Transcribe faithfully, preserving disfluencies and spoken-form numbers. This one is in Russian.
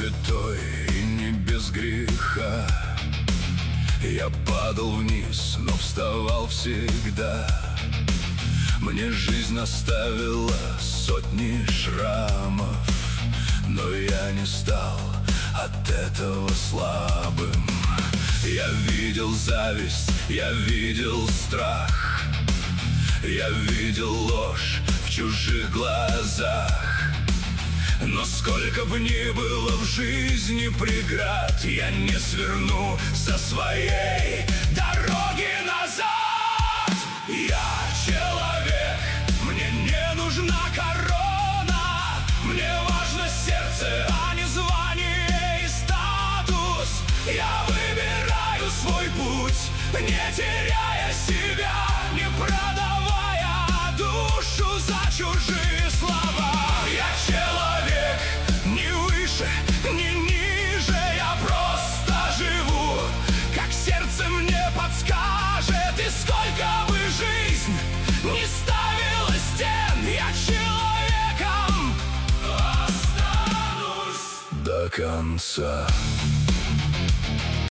святой и не без греха. Я падал вниз, но вставал всегда. Мне жизнь оставила сотни шрамов, но я не стал от этого слабым. Я видел зависть, я видел страх, я видел ложь в чужих глазах. Но сколько бы ни было в жизни преград, я не сверну со своей дороги назад. Я человек, мне не нужна корона, мне важно сердце, а не звание и статус. Я выбираю свой путь, не теряя себя, не продавая душу за чужие слова. Я человек, не выше, не ниже, я просто живу, как сердце мне подскажет. И сколько бы жизнь не ставила стен, я человеком останусь до конца.